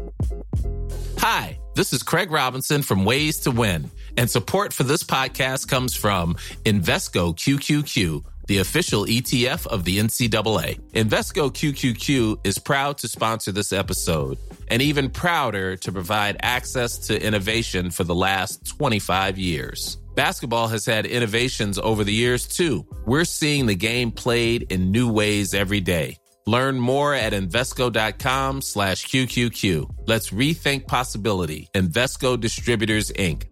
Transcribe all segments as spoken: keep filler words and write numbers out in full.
Hi, this is Craig Robinson from Ways to Win, and support for this podcast comes from Invesco Q Q Q, the official E T F of the N C double A. Invesco Q Q Q is proud to sponsor this episode, and even prouder to provide access to innovation for the last twenty-five years. Basketball has had innovations over the years, too. We're seeing the game played in new ways every day. Learn more at Invesco.com slash QQQ. Let's rethink possibility. Invesco Distributors, Incorporated.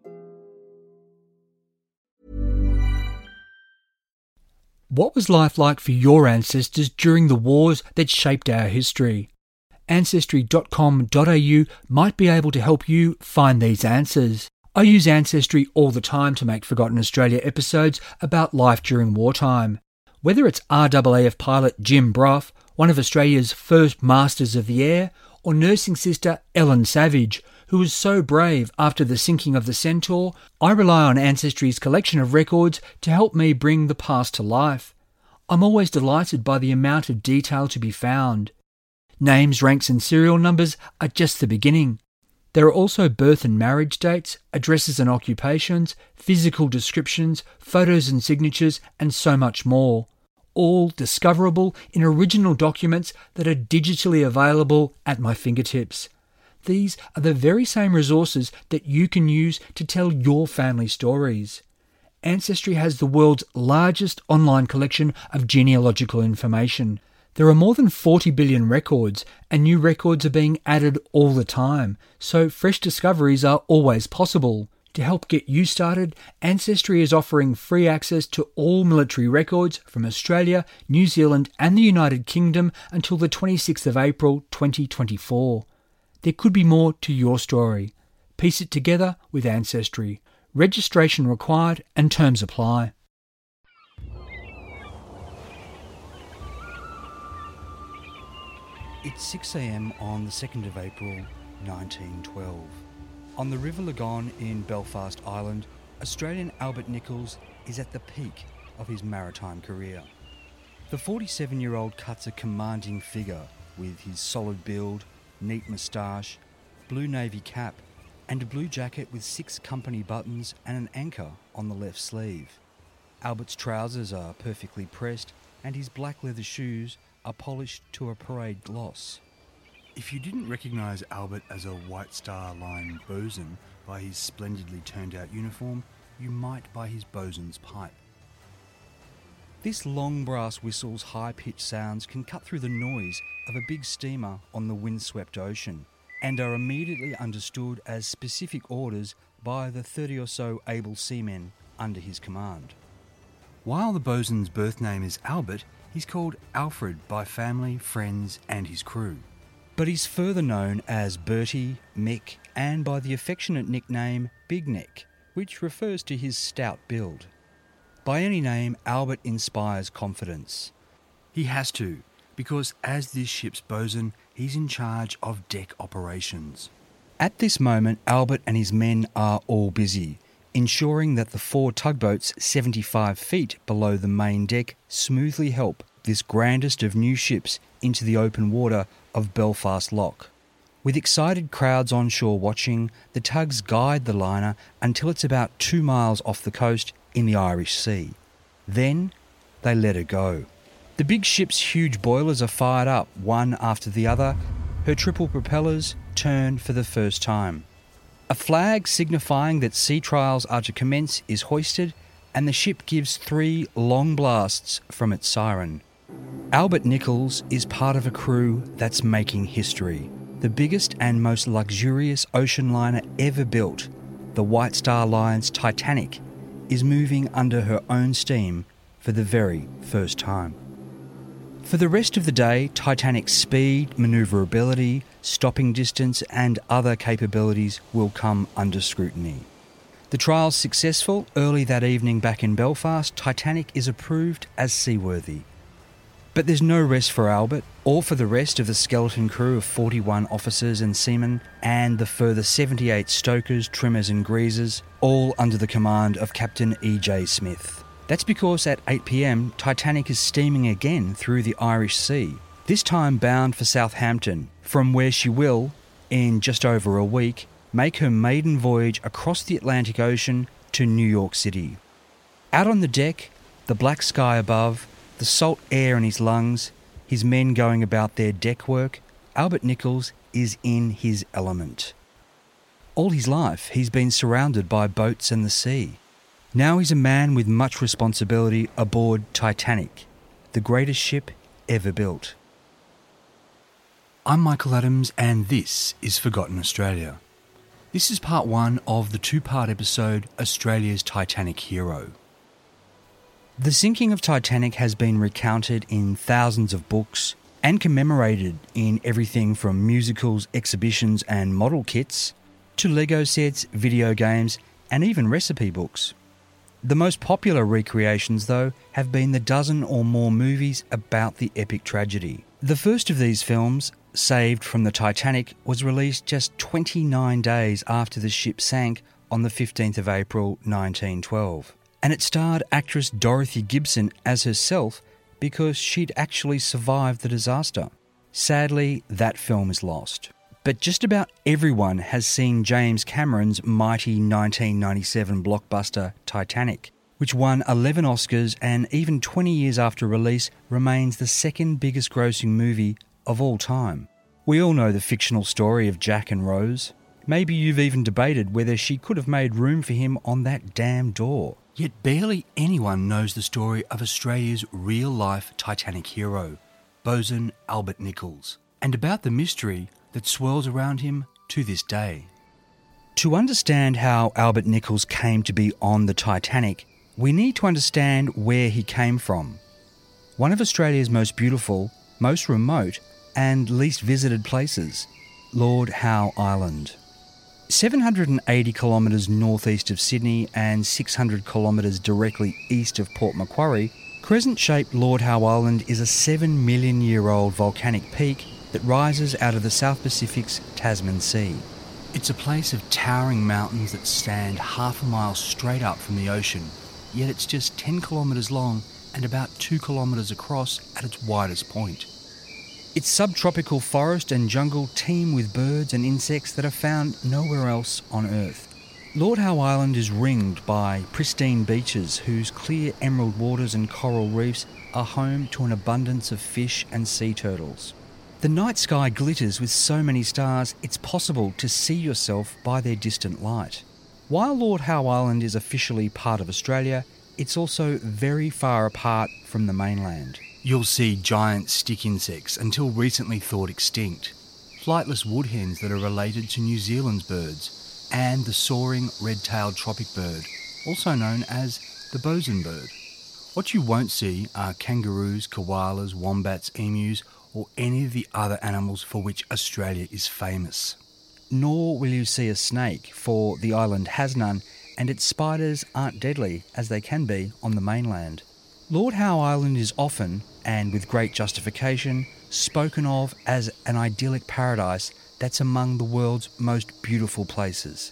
What was life like for your ancestors during the wars that shaped our history? Ancestry dot com dot a u might be able to help you find these answers. I use Ancestry all the time to make Forgotten Australia episodes about life during wartime. Whether it's R A A F pilot Jim Brough, one of Australia's first masters of the air, or nursing sister Ellen Savage, who was so brave after the sinking of the Centaur, I rely on Ancestry's collection of records to help me bring the past to life. I'm always delighted by the amount of detail to be found. Names, ranks and serial numbers are just the beginning. There are also birth and marriage dates, addresses and occupations, physical descriptions, photos and signatures, and so much more. All discoverable in original documents that are digitally available at my fingertips. These are the very same resources that you can use to tell your family stories. Ancestry has the world's largest online collection of genealogical information. There are more than forty billion records, and new records are being added all the time, so fresh discoveries are always possible. To help get you started, Ancestry is offering free access to all military records from Australia, New Zealand and the United Kingdom until the twenty-sixth of April twenty twenty-four. There could be more to your story. Piece it together with Ancestry. Registration required and terms apply. It's six a m on the second of April nineteen twelve. On the River Lagon in Belfast, Ireland, Australian Albert Nichols is at the peak of his maritime career. The forty-seven-year-old cuts a commanding figure with his solid build, neat moustache, blue navy cap, and a blue jacket with six company buttons and an anchor on the left sleeve. Albert's trousers are perfectly pressed and his black leather shoes are polished to a parade gloss. If you didn't recognise Albert as a White Star Line bosun by his splendidly turned-out uniform, you might by his bosun's pipe. This long brass whistle's high-pitched sounds can cut through the noise of a big steamer on the windswept ocean and are immediately understood as specific orders by the thirty or so able seamen under his command. While the bosun's birth name is Albert, he's called Alfred by family, friends and his crew. But he's further known as Bertie, Mick, and by the affectionate nickname Big Neck, which refers to his stout build. By any name, Albert inspires confidence. He has to, because as this ship's bosun, he's in charge of deck operations. At this moment, Albert and his men are all busy, ensuring that the four tugboats seventy-five feet below the main deck smoothly help this grandest of new ships into the open water of Belfast Lock. With excited crowds on shore watching, the tugs guide the liner until it's about two miles off the coast in the Irish Sea. Then they let her go. The big ship's huge boilers are fired up, one after the other. Her triple propellers turn for the first time. A flag signifying that sea trials are to commence is hoisted, and the ship gives three long blasts from its siren. Albert Nichols is part of a crew that's making history. The biggest and most luxurious ocean liner ever built, the White Star Line's Titanic, is moving under her own steam for the very first time. For the rest of the day, Titanic's speed, manoeuvrability, stopping distance and other capabilities will come under scrutiny. The trials successful, early that evening back in Belfast, Titanic is approved as seaworthy. But there's no rest for Albert, or for the rest of the skeleton crew of forty-one officers and seamen, and the further seventy-eight stokers, trimmers and greasers, all under the command of Captain E J Smith. That's because at eight p m, Titanic is steaming again through the Irish Sea, this time bound for Southampton, from where she will, in just over a week, make her maiden voyage across the Atlantic Ocean to New York City. Out on the deck, the black sky above, the salt air in his lungs, his men going about their deck work, Albert Nichols is in his element. All his life, he's been surrounded by boats and the sea. Now he's a man with much responsibility aboard Titanic, the greatest ship ever built. I'm Michael Adams, and this is Forgotten Australia. This is part one of the two-part episode, Australia's Titanic Hero. The sinking of Titanic has been recounted in thousands of books and commemorated in everything from musicals, exhibitions and model kits to Lego sets, video games and even recipe books. The most popular recreations, though, have been the dozen or more movies about the epic tragedy. The first of these films, Saved from the Titanic, was released just twenty-nine days after the ship sank on the fifteenth of April nineteen twelve. And it starred actress Dorothy Gibson as herself because she'd actually survived the disaster. Sadly, that film is lost. But just about everyone has seen James Cameron's mighty nineteen ninety-seven blockbuster Titanic, which won eleven Oscars and even twenty years after release remains the second biggest grossing movie of all time. We all know the fictional story of Jack and Rose. Maybe you've even debated whether she could have made room for him on that damn door. Yet barely anyone knows the story of Australia's real-life Titanic hero, bosun Albert Nichols, and about the mystery that swirls around him to this day. To understand how Albert Nichols came to be on the Titanic, we need to understand where he came from. One of Australia's most beautiful, most remote, and least visited places, Lord Howe Island. seven hundred eighty kilometres northeast of Sydney and six hundred kilometres directly east of Port Macquarie, crescent-shaped Lord Howe Island is a seven million year old volcanic peak that rises out of the South Pacific's Tasman Sea. It's a place of towering mountains that stand half a mile straight up from the ocean, yet it's just ten kilometres long and about two kilometres across at its widest point. Its subtropical forest and jungle teem with birds and insects that are found nowhere else on Earth. Lord Howe Island is ringed by pristine beaches whose clear emerald waters and coral reefs are home to an abundance of fish and sea turtles. The night sky glitters with so many stars it's possible to see yourself by their distant light. While Lord Howe Island is officially part of Australia, it's also very far apart from the mainland. You'll see giant stick insects, until recently thought extinct, flightless woodhens that are related to New Zealand's birds, and the soaring red-tailed tropic bird, also known as the bosun bird. What you won't see are kangaroos, koalas, wombats, emus, or any of the other animals for which Australia is famous. Nor will you see a snake, for the island has none, and its spiders aren't deadly as they can be on the mainland. Lord Howe Island is often, and with great justification, spoken of as an idyllic paradise that's among the world's most beautiful places.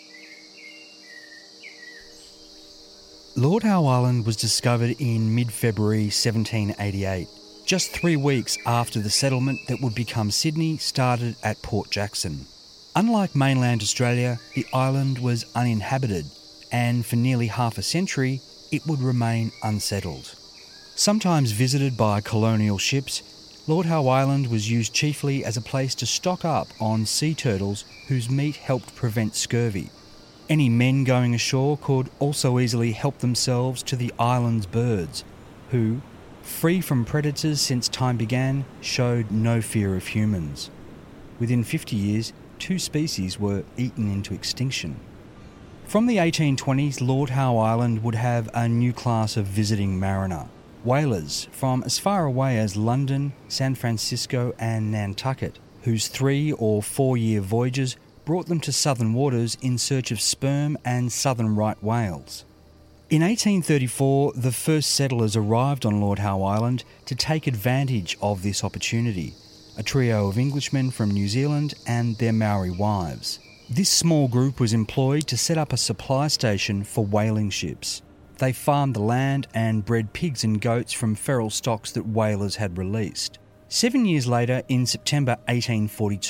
Lord Howe Island was discovered in mid-February seventeen eighty-eight, just three weeks after the settlement that would become Sydney started at Port Jackson. Unlike mainland Australia, the island was uninhabited, and for nearly half a century, it would remain unsettled. Sometimes visited by colonial ships, Lord Howe Island was used chiefly as a place to stock up on sea turtles whose meat helped prevent scurvy. Any men going ashore could also easily help themselves to the island's birds, who, free from predators since time began, showed no fear of humans. Within fifty years, two species were eaten into extinction. From the eighteen twenties, Lord Howe Island would have a new class of visiting mariner, whalers from as far away as London, San Francisco and Nantucket, whose three or four year voyages brought them to southern waters in search of sperm and southern right whales. In eighteen thirty-four, the first settlers arrived on Lord Howe Island to take advantage of this opportunity, a trio of Englishmen from New Zealand and their Maori wives. This small group was employed to set up a supply station for whaling ships. They farmed the land and bred pigs and goats from feral stocks that whalers had released. Seven years later, in September eighteen forty-two,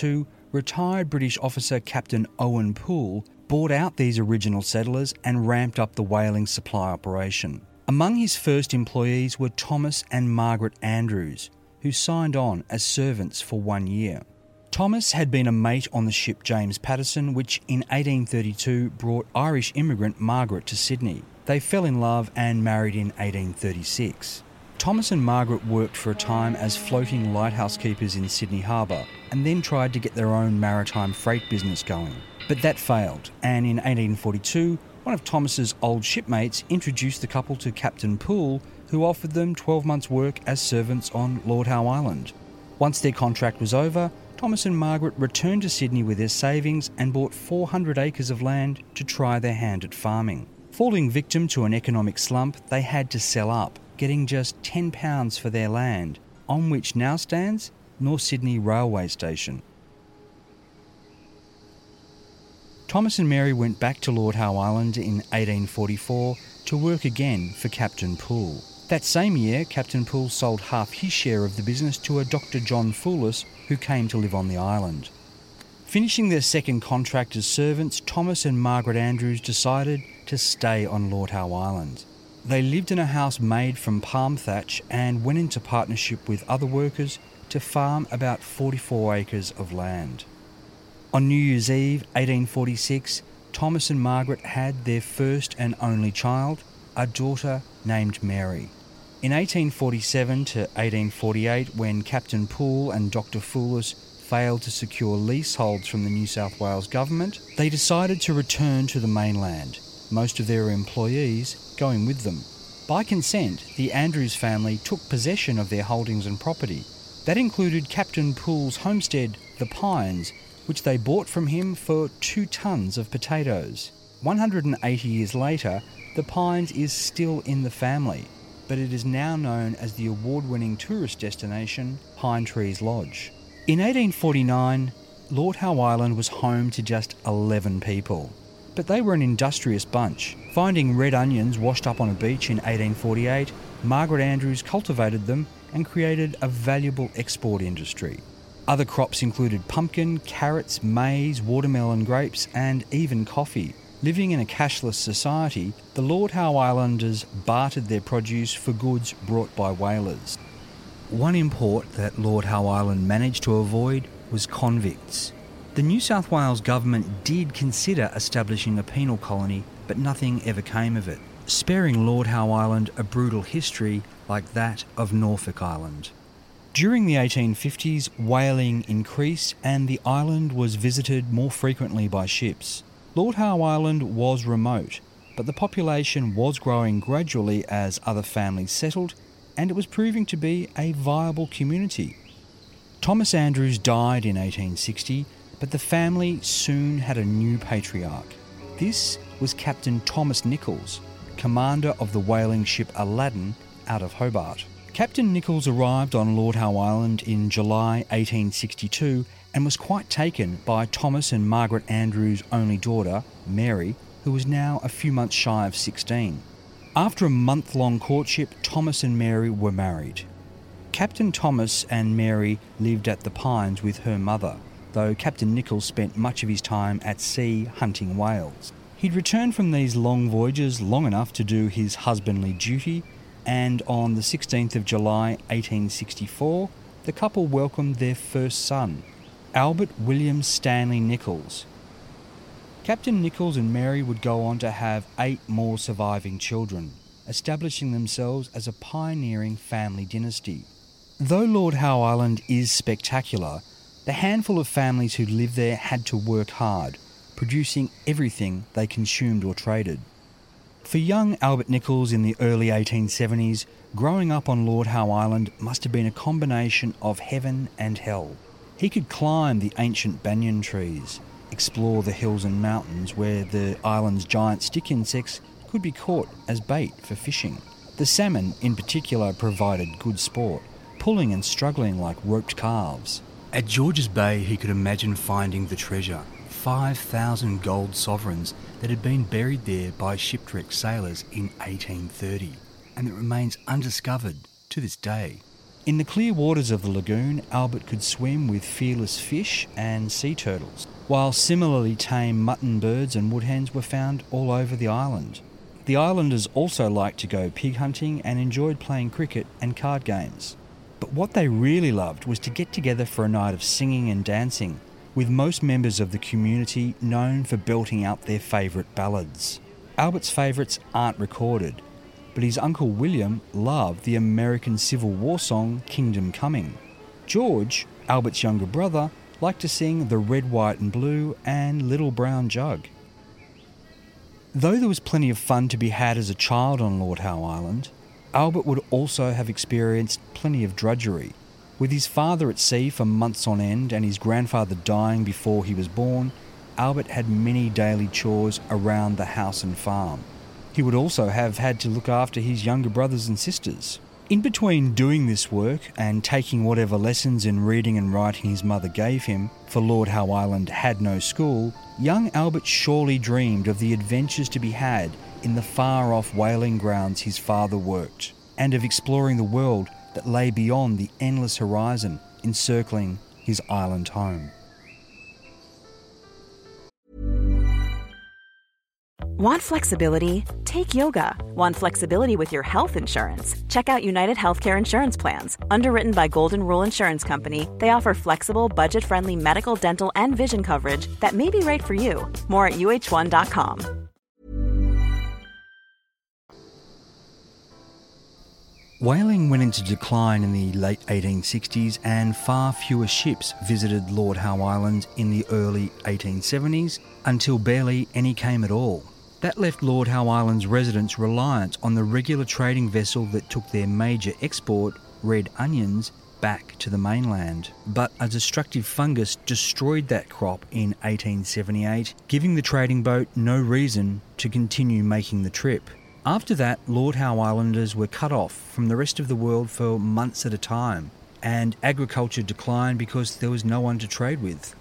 retired British officer Captain Owen Poole bought out these original settlers and ramped up the whaling supply operation. Among his first employees were Thomas and Margaret Andrews, who signed on as servants for one year. Thomas had been a mate on the ship James Patterson, which in eighteen thirty-two brought Irish immigrant Margaret to Sydney. They fell in love and married in eighteen thirty-six. Thomas and Margaret worked for a time as floating lighthouse keepers in Sydney Harbour and then tried to get their own maritime freight business going. But that failed, and in eighteen forty-two, one of Thomas's old shipmates introduced the couple to Captain Poole, who offered them twelve months' work as servants on Lord Howe Island. Once their contract was over, Thomas and Margaret returned to Sydney with their savings and bought four hundred acres of land to try their hand at farming. Falling victim to an economic slump, they had to sell up, getting just ten pounds for their land, on which now stands North Sydney Railway Station. Thomas and Mary went back to Lord Howe Island in eighteen forty-four to work again for Captain Poole. That same year, Captain Poole sold half his share of the business to a Doctor John Foulis, who came to live on the island. Finishing their second contract as servants, Thomas and Margaret Andrews decided to stay on Lord Howe Island. They lived in a house made from palm thatch and went into partnership with other workers to farm about forty-four acres of land. On New Year's Eve, eighteen forty-six, Thomas and Margaret had their first and only child, a daughter named Mary. In eighteen forty-seven to eighteen forty-eight, when Captain Poole and Doctor Foulis failed to secure leaseholds from the New South Wales government, they decided to return to the mainland, most of their employees going with them. By consent, the Andrews family took possession of their holdings and property. That included Captain Poole's homestead, The Pines, which they bought from him for two tonnes of potatoes. one hundred eighty years later, The Pines is still in the family, but it is now known as the award-winning tourist destination Pine Trees Lodge. In eighteen forty-nine, Lord Howe Island was home to just eleven people, but they were an industrious bunch. Finding red onions washed up on a beach in eighteen forty-eight, Margaret Andrews cultivated them and created a valuable export industry. Other crops included pumpkin, carrots, maize, watermelon, grapes, and even coffee. Living in a cashless society, the Lord Howe Islanders bartered their produce for goods brought by whalers. One import that Lord Howe Island managed to avoid was convicts. The New South Wales government did consider establishing a penal colony, but nothing ever came of it, sparing Lord Howe Island a brutal history like that of Norfolk Island. During the eighteen fifties, whaling increased and the island was visited more frequently by ships. Lord Howe Island was remote, but the population was growing gradually as other families settled, and it was proving to be a viable community. Thomas Andrews died in eighteen sixty, but the family soon had a new patriarch. This was Captain Thomas Nichols, commander of the whaling ship Aladdin out of Hobart. Captain Nichols arrived on Lord Howe Island in July eighteen sixty-two and was quite taken by Thomas and Margaret Andrews' only daughter, Mary, who was now a few months shy of sixteen. After a month-long courtship, Thomas and Mary were married. Captain Thomas and Mary lived at the Pines with her mother, though Captain Nichols spent much of his time at sea hunting whales. He'd returned from these long voyages long enough to do his husbandly duty, and on the sixteenth of July eighteen sixty-four, the couple welcomed their first son, Albert William Stanley Nichols. Captain Nichols and Mary would go on to have eight more surviving children, establishing themselves as a pioneering family dynasty. Though Lord Howe Island is spectacular, the handful of families who lived there had to work hard, producing everything they consumed or traded. For young Albert Nichols in the early eighteen seventies, growing up on Lord Howe Island must have been a combination of heaven and hell. He could climb the ancient banyan trees, explore the hills and mountains where the island's giant stick insects could be caught as bait for fishing. The salmon in particular provided good sport, pulling and struggling like roped calves. At Georges Bay, he could imagine finding the treasure, five thousand gold sovereigns that had been buried there by shipwrecked sailors in eighteen thirty, and that remains undiscovered to this day. In the clear waters of the lagoon, Albert could swim with fearless fish and sea turtles, while similarly tame mutton birds and woodhens were found all over the island. The islanders also liked to go pig hunting and enjoyed playing cricket and card games. But what they really loved was to get together for a night of singing and dancing, with most members of the community known for belting out their favourite ballads. Albert's favourites aren't recorded, but his uncle William loved the American Civil War song Kingdom Coming. George, Albert's younger brother, liked to sing The Red, White and Blue and Little Brown Jug. Though there was plenty of fun to be had as a child on Lord Howe Island, Albert would also have experienced plenty of drudgery. With his father at sea for months on end and his grandfather dying before he was born, Albert had many daily chores around the house and farm. He would also have had to look after his younger brothers and sisters. In between doing this work and taking whatever lessons in reading and writing his mother gave him, for Lord Howe Island had no school, young Albert surely dreamed of the adventures to be had in the far-off whaling grounds his father worked, and of exploring the world that lay beyond the endless horizon encircling his island home. Want flexibility? Take yoga. Want flexibility with your health insurance? Check out United Healthcare Insurance Plans. Underwritten by Golden Rule Insurance Company, they offer flexible, budget-friendly medical, dental, and vision coverage that may be right for you. More at U H one dot com. Whaling went into decline in the late eighteen sixties and far fewer ships visited Lord Howe Island in the early eighteen seventies until barely any came at all. That left Lord Howe Island's residents reliant on the regular trading vessel that took their major export, red onions, back to the mainland. But a destructive fungus destroyed that crop in eighteen seventy-eight, giving the trading boat no reason to continue making the trip. After that, Lord Howe Islanders were cut off from the rest of the world for months at a time, and agriculture declined because there was no one to trade with.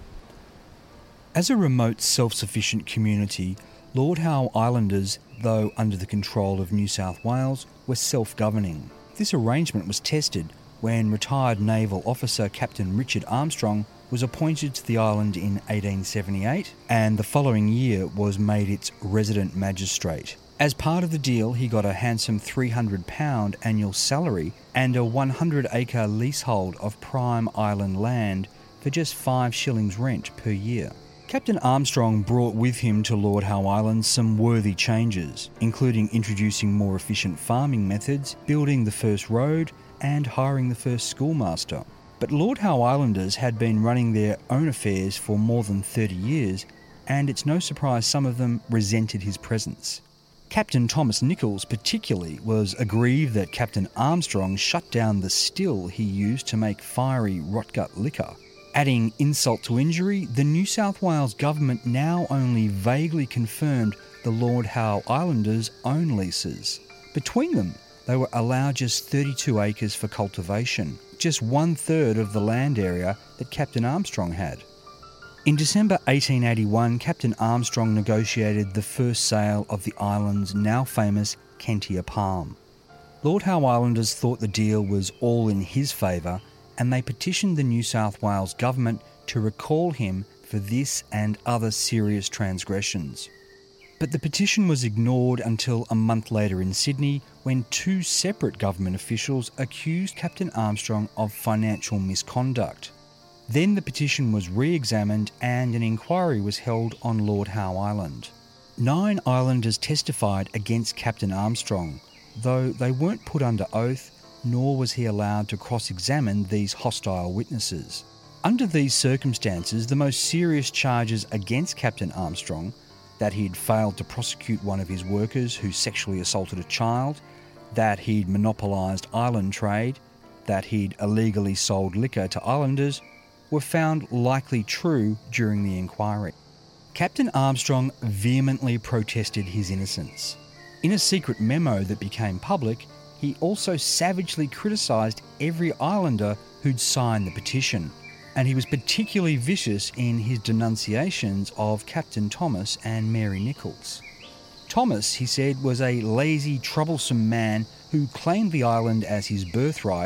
As a remote, self-sufficient community, Lord Howe Islanders, though under the control of New South Wales, were self-governing. This arrangement was tested when retired naval officer Captain Richard Armstrong was appointed to the island in eighteen seventy-eight, and the following year was made its resident magistrate. As part of the deal, he got a handsome three hundred pounds annual salary and a one hundred acre leasehold of prime island land for just five shillings rent per year. Captain Armstrong brought with him to Lord Howe Island some worthy changes, including introducing more efficient farming methods, building the first road, and hiring the first schoolmaster. But Lord Howe Islanders had been running their own affairs for more than thirty years, and it's no surprise some of them resented his presence. Captain Thomas Nichols particularly was aggrieved that Captain Armstrong shut down the still he used to make fiery rotgut liquor. Adding insult to injury, the New South Wales government now only vaguely confirmed the Lord Howe Islanders' own leases. Between them, they were allowed just thirty-two acres for cultivation, just one third of the land area that Captain Armstrong had. In December eighteen eighty-one, Captain Armstrong negotiated the first sale of the island's now famous Kentia palm. Lord Howe Islanders thought the deal was all in his favour, and they petitioned the New South Wales government to recall him for this and other serious transgressions. But the petition was ignored until a month later in Sydney, when two separate government officials accused Captain Armstrong of financial misconduct. Then the petition was re-examined and an inquiry was held on Lord Howe Island. Nine islanders testified against Captain Armstrong, though they weren't put under oath, nor was he allowed to cross-examine these hostile witnesses. Under these circumstances, the most serious charges against Captain Armstrong, that he'd failed to prosecute one of his workers who sexually assaulted a child, that he'd monopolised island trade, that he'd illegally sold liquor to islanders, were found likely true during the inquiry. Captain Armstrong vehemently protested his innocence. In a secret memo that became public, he also savagely criticised every islander who'd signed the petition, and he was particularly vicious in his denunciations of Captain Thomas and Mary Nichols. Thomas, he said, was a lazy, troublesome man who claimed the island as his birthright,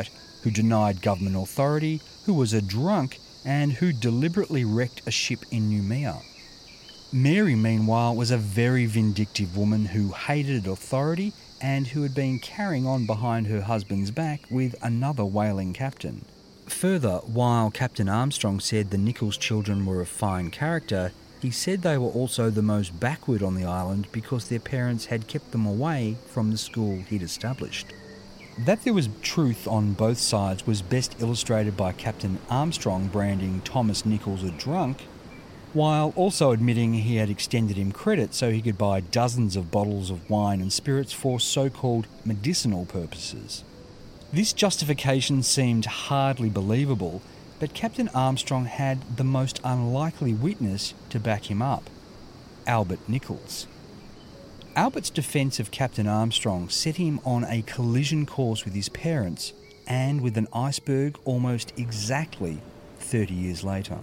who denied government authority, who was a drunk, and who deliberately wrecked a ship in Noumea. Mary, meanwhile, was a very vindictive woman who hated authority and who had been carrying on behind her husband's back with another whaling captain. Further, while Captain Armstrong said the Nichols children were of fine character, he said they were also the most backward on the island because their parents had kept them away from the school he'd established. That there was truth on both sides was best illustrated by Captain Armstrong branding Thomas Nichols a drunk, while also admitting he had extended him credit so he could buy dozens of bottles of wine and spirits for so-called medicinal purposes. This justification seemed hardly believable, but Captain Armstrong had the most unlikely witness to back him up, Albert Nichols. Albert's defence of Captain Armstrong set him on a collision course with his parents and with an iceberg almost exactly thirty years later.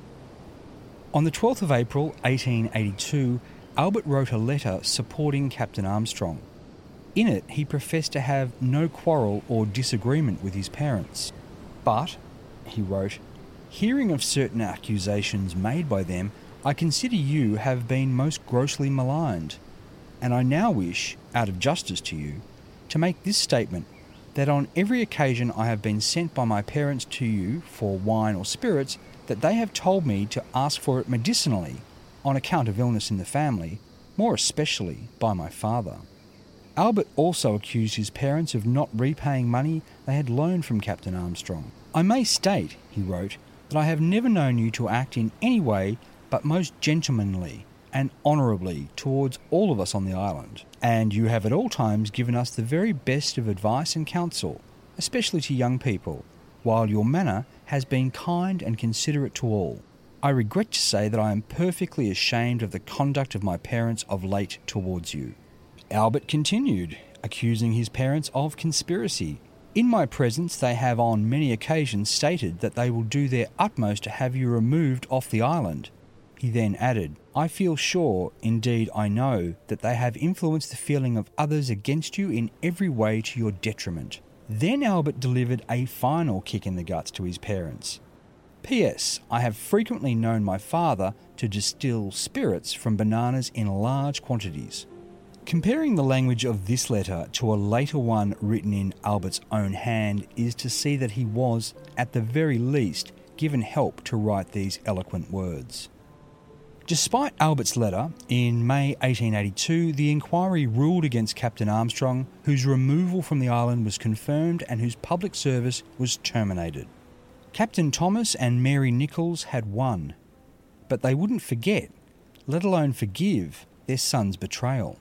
On the twelfth of April eighteen eighty-two, Albert wrote a letter supporting Captain Armstrong. In it, he professed to have no quarrel or disagreement with his parents. But, he wrote, hearing of certain accusations made by them, I consider you have been most grossly maligned, and I now wish, out of justice to you, to make this statement, that on every occasion I have been sent by my parents to you for wine or spirits, that they have told me to ask for it medicinally, on account of illness in the family, more especially by my father. Albert also accused his parents of not repaying money they had loaned from Captain Armstrong. I may state, he wrote, that I have never known you to act in any way but most gentlemanly and honourably towards all of us on the island, and you have at all times given us the very best of advice and counsel, especially to young people, while your manner has been kind and considerate to all. I regret to say that I am perfectly ashamed of the conduct of my parents of late towards you. Albert continued, accusing his parents of conspiracy. In my presence they have on many occasions stated that they will do their utmost to have you removed off the island. He then added, I feel sure, indeed I know, that they have influenced the feeling of others against you in every way to your detriment. Then Albert delivered a final kick in the guts to his parents. P S. I have frequently known my father to distill spirits from bananas in large quantities. Comparing the language of this letter to a later one written in Albert's own hand is to see that he was, at the very least, given help to write these eloquent words. Despite Albert's letter, in May eighteen eighty-two, the inquiry ruled against Captain Armstrong, whose removal from the island was confirmed and whose public service was terminated. Captain Thomas and Mary Nichols had won, but they wouldn't forget, let alone forgive, their son's betrayal.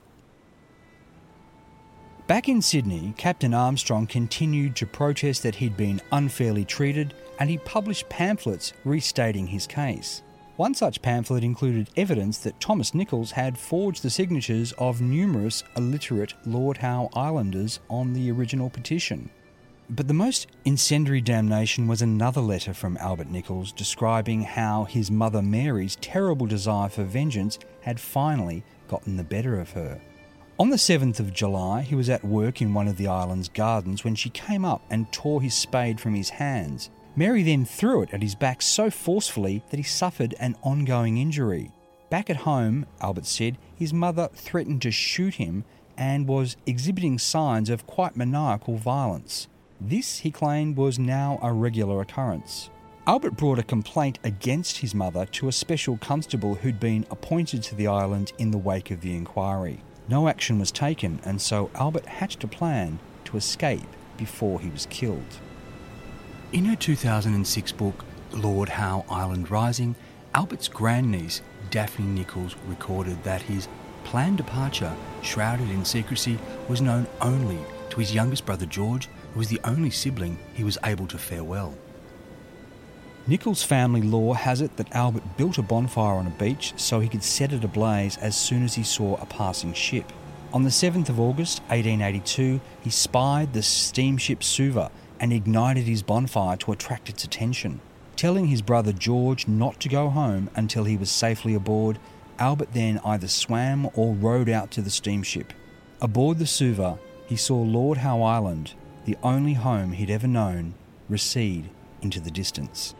Back in Sydney, Captain Armstrong continued to protest that he'd been unfairly treated, and he published pamphlets restating his case. One such pamphlet included evidence that Thomas Nichols had forged the signatures of numerous illiterate Lord Howe Islanders on the original petition. But the most incendiary damnation was another letter from Albert Nichols describing how his mother Mary's terrible desire for vengeance had finally gotten the better of her. On the seventh of July, he was at work in one of the island's gardens when she came up and tore his spade from his hands. Mary then threw it at his back so forcefully that he suffered an ongoing injury. Back at home, Albert said, his mother threatened to shoot him and was exhibiting signs of quite maniacal violence. This, he claimed, was now a regular occurrence. Albert brought a complaint against his mother to a special constable who'd been appointed to the island in the wake of the inquiry. No action was taken, and so Albert hatched a plan to escape before he was killed. In her two thousand six book, Lord Howe Island Rising, Albert's grandniece, Daphne Nichols, recorded that his planned departure, shrouded in secrecy, was known only to his youngest brother George, who was the only sibling he was able to farewell. Nichols' family lore has it that Albert built a bonfire on a beach so he could set it ablaze as soon as he saw a passing ship. On the seventh of August eighteen eighty-two, he spied the steamship Suva and ignited his bonfire to attract its attention. Telling his brother George not to go home until he was safely aboard, Albert then either swam or rowed out to the steamship. Aboard the Suva, he saw Lord Howe Island, the only home he'd ever known, recede into the distance.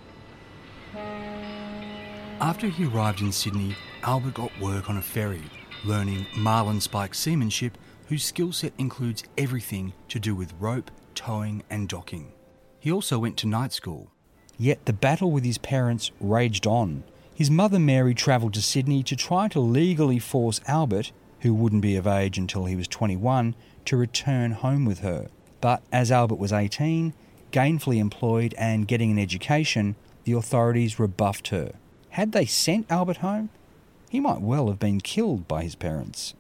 After he arrived in Sydney, Albert got work on a ferry, learning marlinspike seamanship, whose skill set includes everything to do with rope, towing and docking. He also went to night school. Yet the battle with his parents raged on. His mother Mary travelled to Sydney to try to legally force Albert, who wouldn't be of age until he was twenty-one, to return home with her. But as Albert was eighteen, gainfully employed and getting an education, the authorities rebuffed her. Had they sent Albert home, he might well have been killed by his parents.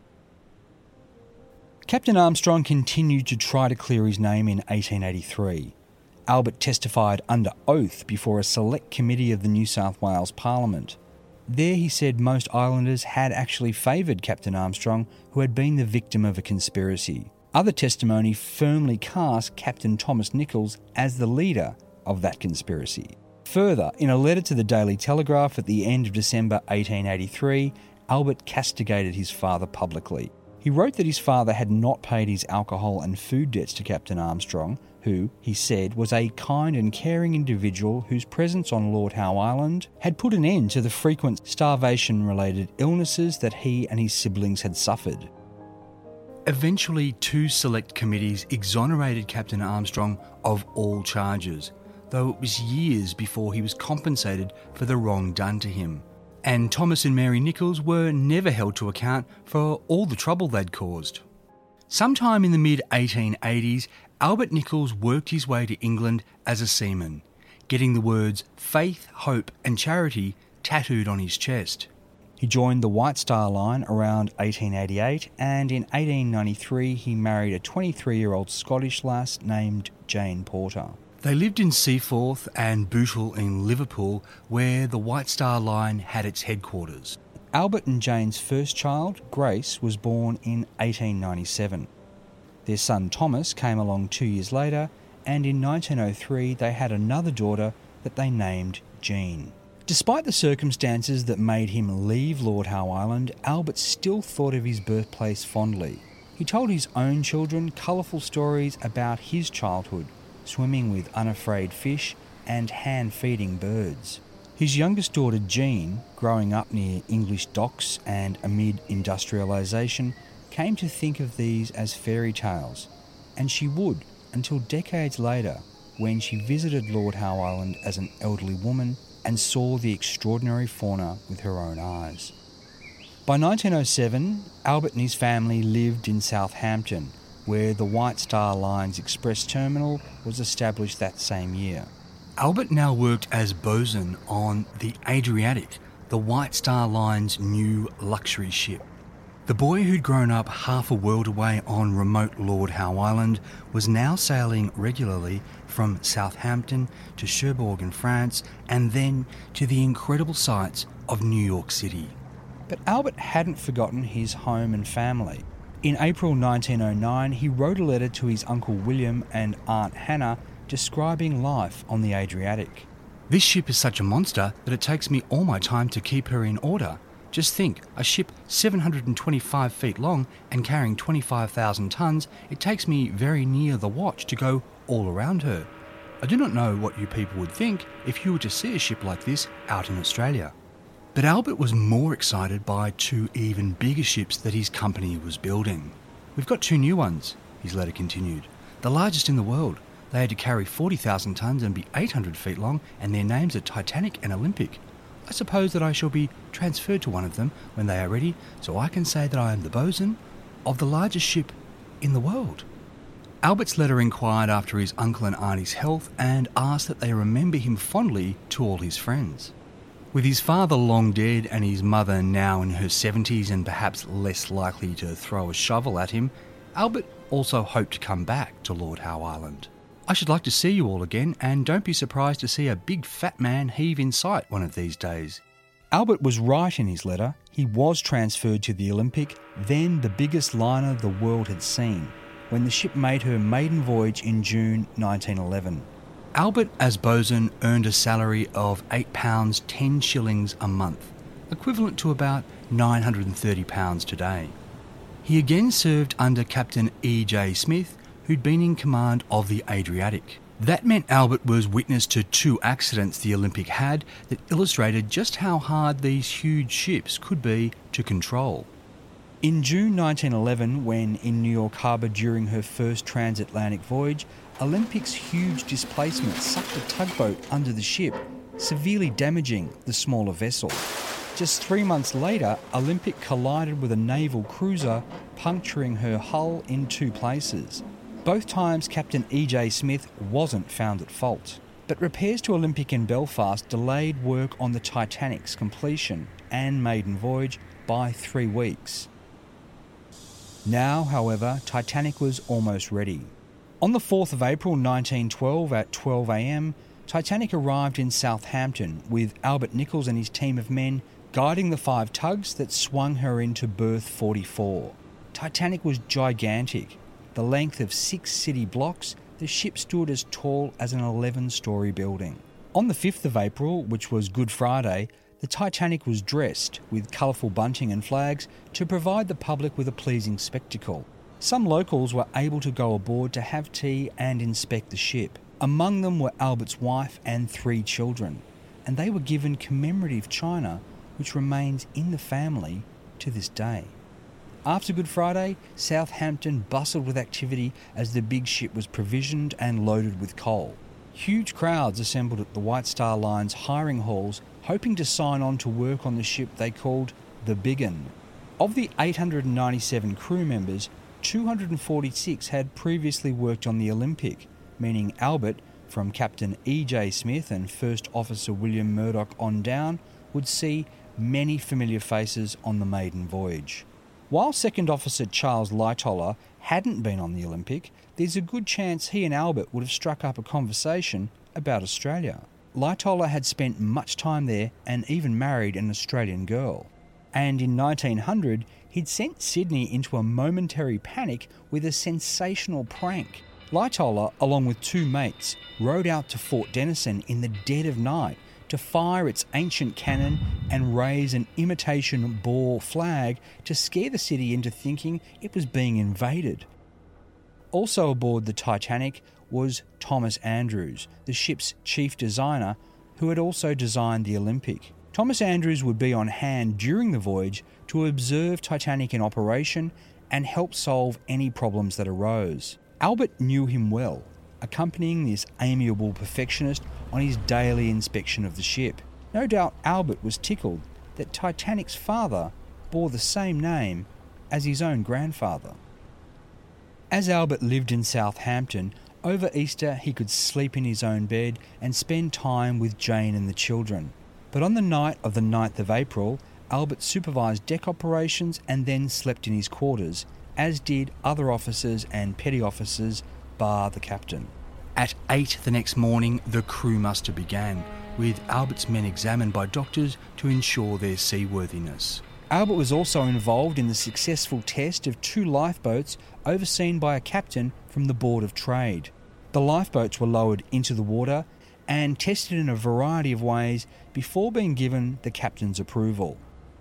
Captain Armstrong continued to try to clear his name in eighteen eighty-three. Albert testified under oath before a select committee of the New South Wales Parliament. There he said most islanders had actually favoured Captain Armstrong, who had been the victim of a conspiracy. Other testimony firmly cast Captain Thomas Nicholls as the leader of that conspiracy. Further, in a letter to the Daily Telegraph at the end of December eighteen eighty-three, Albert castigated his father publicly. He wrote that his father had not paid his alcohol and food debts to Captain Armstrong, who, he said, was a kind and caring individual whose presence on Lord Howe Island had put an end to the frequent starvation-related illnesses that he and his siblings had suffered. Eventually, two select committees exonerated Captain Armstrong of all charges, though it was years before he was compensated for the wrong done to him. And Thomas and Mary Nicholls were never held to account for all the trouble they'd caused. Sometime in the mid eighteen eighties, Albert Nicholls worked his way to England as a seaman, getting the words faith, hope and charity tattooed on his chest. He joined the White Star Line around eighteen eighty-eight, and in eighteen ninety-three he married a twenty-three-year-old Scottish lass named Jane Porter. They lived in Seaforth and Bootle in Liverpool, where the White Star Line had its headquarters. Albert and Jane's first child, Grace, was born in eighteen ninety-seven. Their son Thomas came along two years later, and in nineteen oh three they had another daughter that they named Jean. Despite the circumstances that made him leave Lord Howe Island, Albert still thought of his birthplace fondly. He told his own children colourful stories about his childhood, swimming with unafraid fish and hand-feeding birds. His youngest daughter Jean, growing up near English docks and amid industrialisation, came to think of these as fairy tales, and she would until decades later when she visited Lord Howe Island as an elderly woman and saw the extraordinary fauna with her own eyes. By nineteen oh seven, Albert and his family lived in Southampton, where the White Star Line's express terminal was established that same year. Albert now worked as bosun on the Adriatic, the White Star Line's new luxury ship. The boy who'd grown up half a world away on remote Lord Howe Island was now sailing regularly from Southampton to Cherbourg in France and then to the incredible sights of New York City. But Albert hadn't forgotten his home and family. In April nineteen oh nine, he wrote a letter to his Uncle William and Aunt Hannah describing life on the Adriatic. This ship is such a monster that it takes me all my time to keep her in order. Just think, a ship seven hundred twenty-five feet long and carrying twenty-five thousand tonnes, it takes me very near the watch to go all around her. I do not know what you people would think if you were to see a ship like this out in Australia. But Albert was more excited by two even bigger ships that his company was building. We've got two new ones, his letter continued, the largest in the world. They had to carry forty thousand tonnes and be eight hundred feet long, and their names are Titanic and Olympic. I suppose that I shall be transferred to one of them when they are ready, so I can say that I am the bosun of the largest ship in the world. Albert's letter inquired after his uncle and auntie's health and asked that they remember him fondly to all his friends. With his father long dead and his mother now in her seventies and perhaps less likely to throw a shovel at him, Albert also hoped to come back to Lord Howe Island. I should like to see you all again, and don't be surprised to see a big fat man heave in sight one of these days. Albert was right in his letter. He was transferred to the Olympic, then the biggest liner the world had seen, when the ship made her maiden voyage in June nineteen eleven. Albert, as bosun, earned a salary of eight pounds ten shillings a month, equivalent to about nine hundred thirty pounds today. He again served under Captain E J Smith, who'd been in command of the Adriatic. That meant Albert was witness to two accidents the Olympic had that illustrated just how hard these huge ships could be to control. In June nineteen eleven, when in New York Harbour during her first transatlantic voyage, Olympic's huge displacement sucked a tugboat under the ship, severely damaging the smaller vessel. Just three months later, Olympic collided with a naval cruiser, puncturing her hull in two places. Both times Captain E J Smith wasn't found at fault. But repairs to Olympic in Belfast delayed work on the Titanic's completion and maiden voyage by three weeks. Now, however, Titanic was almost ready. On the fourth of April nineteen twelve at twelve a m, Titanic arrived in Southampton with Albert Nichols and his team of men guiding the five tugs that swung her into berth forty-four. Titanic was gigantic. The length of six city blocks, the ship stood as tall as an eleven-storey building. On the fifth of April, which was Good Friday, the Titanic was dressed with colourful bunting and flags to provide the public with a pleasing spectacle. Some locals were able to go aboard to have tea and inspect the ship. Among them were Albert's wife and three children, and they were given commemorative china, which remains in the family to this day. After Good Friday, Southampton bustled with activity as the big ship was provisioned and loaded with coal. Huge crowds assembled at the White Star Line's hiring halls, hoping to sign on to work on the ship they called the Big 'Un. Of the eight hundred ninety-seven crew members, two hundred forty-six had previously worked on the Olympic, meaning Albert, from Captain E J Smith and First Officer William Murdoch on down, would see many familiar faces on the maiden voyage. While Second Officer Charles Lightoller hadn't been on the Olympic, there's a good chance he and Albert would have struck up a conversation about Australia. Lightoller had spent much time there and even married an Australian girl. And in nineteen hundred, he'd sent Sydney into a momentary panic with a sensational prank. Lightoller, along with two mates, rode out to Fort Denison in the dead of night to fire its ancient cannon and raise an imitation Boer flag to scare the city into thinking it was being invaded. Also aboard the Titanic was Thomas Andrews, the ship's chief designer, who had also designed the Olympic. Thomas Andrews would be on hand during the voyage to observe Titanic in operation and help solve any problems that arose. Albert knew him well, accompanying this amiable perfectionist on his daily inspection of the ship. No doubt Albert was tickled that Titanic's father bore the same name as his own grandfather. As Albert lived in Southampton, over Easter he could sleep in his own bed and spend time with Jane and the children. But on the night of the ninth of April, Albert supervised deck operations and then slept in his quarters, as did other officers and petty officers, bar the captain. At eight the next morning, the crew muster began, with Albert's men examined by doctors to ensure their seaworthiness. Albert was also involved in the successful test of two lifeboats overseen by a captain from the Board of Trade. The lifeboats were lowered into the water and tested in a variety of ways before being given the captain's approval.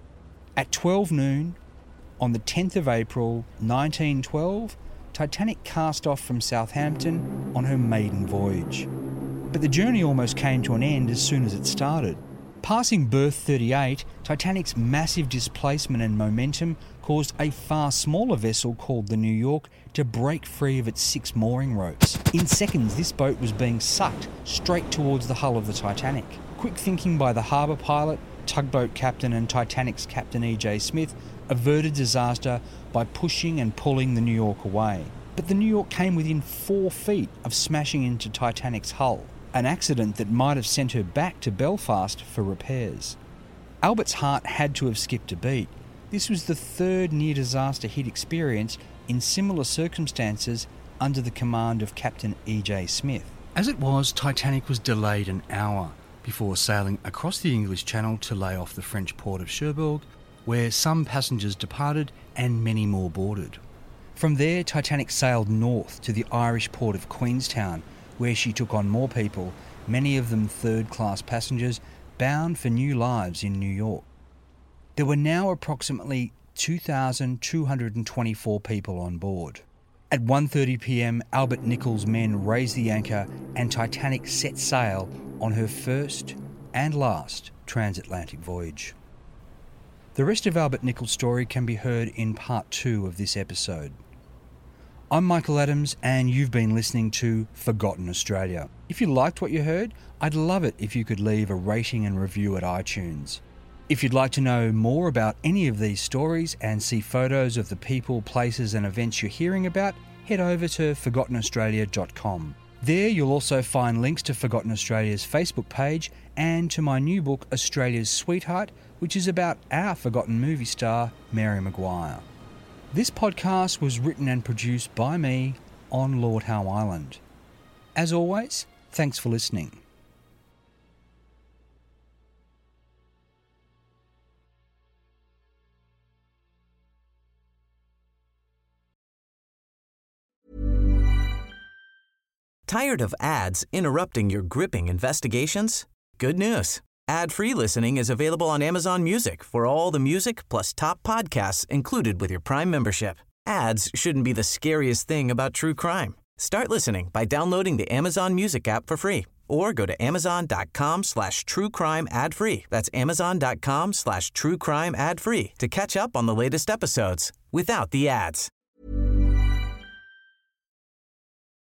At twelve noon, on the tenth of April nineteen twelve, Titanic cast off from Southampton on her maiden voyage. But the journey almost came to an end as soon as it started. Passing berth thirty-eight, Titanic's massive displacement and momentum caused a far smaller vessel called the New York to break free of its six mooring ropes. In seconds, this boat was being sucked straight towards the hull of the Titanic. Quick thinking by the harbour pilot, tugboat captain and Titanic's Captain E J Smith averted disaster by pushing and pulling the New York away. But the New York came within four feet of smashing into Titanic's hull, an accident that might have sent her back to Belfast for repairs. Albert's heart had to have skipped a beat. This was the third near-disaster he'd experienced in similar circumstances under the command of Captain E J Smith. As it was, Titanic was delayed an hour before sailing across the English Channel to lay off the French port of Cherbourg, where some passengers departed and many more boarded. From there, Titanic sailed north to the Irish port of Queenstown, where she took on more people, many of them third-class passengers, bound for new lives in New York. There were now approximately two thousand two hundred twenty-four people on board. At one thirty p m, Albert Nichols' men raised the anchor and Titanic set sail on her first and last transatlantic voyage. The rest of Albert Nichols' story can be heard in part two of this episode. I'm Michael Adams and you've been listening to Forgotten Australia. If you liked what you heard, I'd love it if you could leave a rating and review at iTunes. If you'd like to know more about any of these stories and see photos of the people, places and events you're hearing about, head over to forgotten australia dot com. There you'll also find links to Forgotten Australia's Facebook page and to my new book Australia's Sweetheart, which is about our forgotten movie star Mary Maguire. This podcast was written and produced by me on Lord Howe Island. As always, thanks for listening. Tired of ads interrupting your gripping investigations? Good news. Ad-free listening is available on Amazon Music for all the music plus top podcasts included with your Prime membership. Ads shouldn't be the scariest thing about true crime. Start listening by downloading the Amazon Music app for free or go to amazon.com slash true crime ad free. That's amazon.com slash true crime ad free to catch up on the latest episodes without the ads.